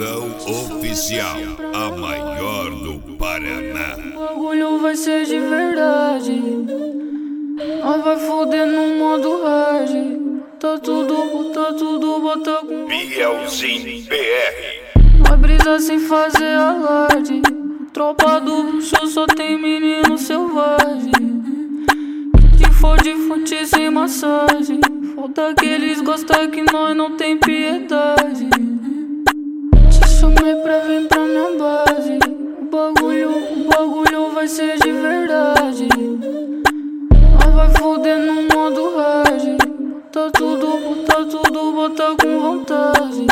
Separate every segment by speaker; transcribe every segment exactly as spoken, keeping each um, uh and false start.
Speaker 1: Caldeirão Oficial, a maior do Paraná.
Speaker 2: O bagulho vai ser de verdade. Nós vai foder no modo hard. Tá tudo, tá tudo, bota com
Speaker 1: Bielzinho P R.
Speaker 2: Nós brisa sem fazer alarde. Tropa do bruxo só tem menino selvagem. Que fode fute sem massagem. Foda que eles gostam que nós não tem piedade. Te chamei pra vir pra minha base. O bagulho, o bagulho vai ser de verdade. Nós vai foder no modo hard. Bota tudo, bota tudo, bota com vontade.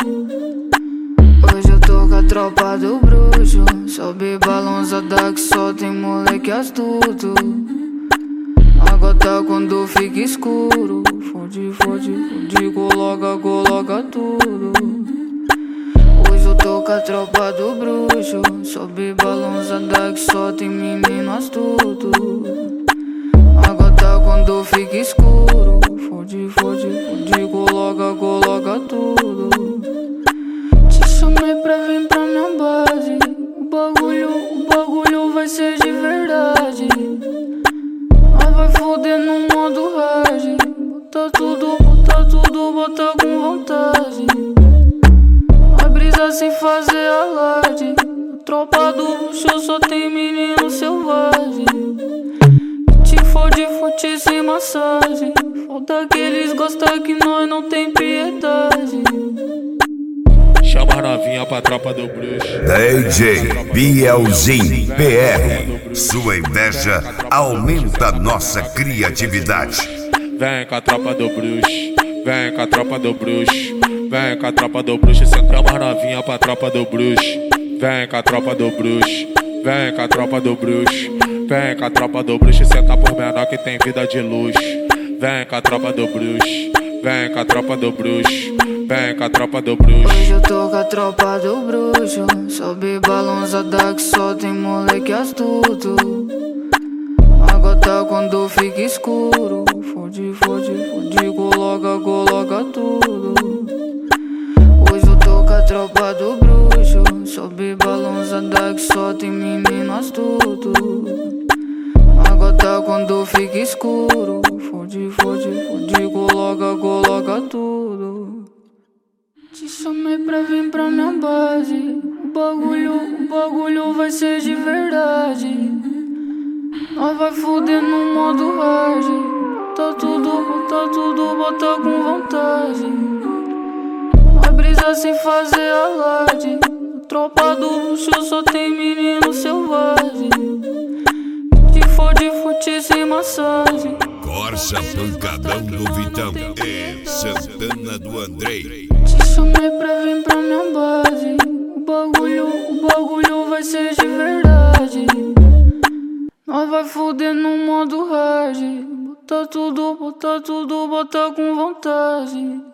Speaker 2: Hoje eu tô com a tropa do bruxo. Sobe balançada que só tem moleque astuto. A gota quando fica escuro. Fode, fode, fode, coloca, coloca tudo. Hoje eu tô com a tropa do bruxo. Sobe balançada que só tem menino astuto. A gota quando fica escuro. Fode, fode, fode, coloca, coloca tudo. Te chamei pra vir pra minha base. O bagulho, o bagulho vai ser de verdade. Nós vai foder no modo hard. Bota tudo, bota tudo, bota com vontade. Nós brisa sem fazer alarde. A tropa do bruxo só tem menino selvagem. Te fode, fute sem massagem. Foda que eles gostam que nós não tem piedade.
Speaker 3: Chama a novinha pra tropa do bruxo.
Speaker 1: D J Bielzinho P R. Sua inveja aumenta nossa criatividade.
Speaker 3: Vem com a tropa do bruxo. Vem com a tropa do bruxo. Vem com a tropa do bruxo. Chama a novinha pra tropa do bruxo. Vem com a tropa do bruxo. Vem com a tropa do bruxo. Vem com a tropa do bruxo. Senta por menor que tem vida de luxo. Vem com a tropa do bruxo. Vem com a tropa do bruxo. Vem com a tropa do bruxo.
Speaker 2: Hoje eu tô com a tropa do bruxo. Sobe balançada que só tem moleque astuto. A gota quando fica escuro. Fode, fode, fode, coloca, coloca tudo. Hoje eu tô com a tropa do bruxo. Sobe balançada que só tem menino astuto. A gota quando fica escuro. Fode, fode, fode, coloca, coloca tudo. Te chamei pra vir pra minha base. O bagulho, o bagulho vai ser de verdade. Nós vai foder no modo hard. Bota tudo, bota tudo, bota com vontade. Nós brisa sem fazer alarde. A tropa do bruxo só tem menino selvagem. Te fode, fute sem massagem.
Speaker 1: Corsa Pancadão do Vitão e Santana do Andrei.
Speaker 2: Te chamei pra vir pra minha base. O bagulho, o bagulho vai ser de verdade. Nós vai foder no modo hard. Bota tudo, bota tudo, bota com vontade.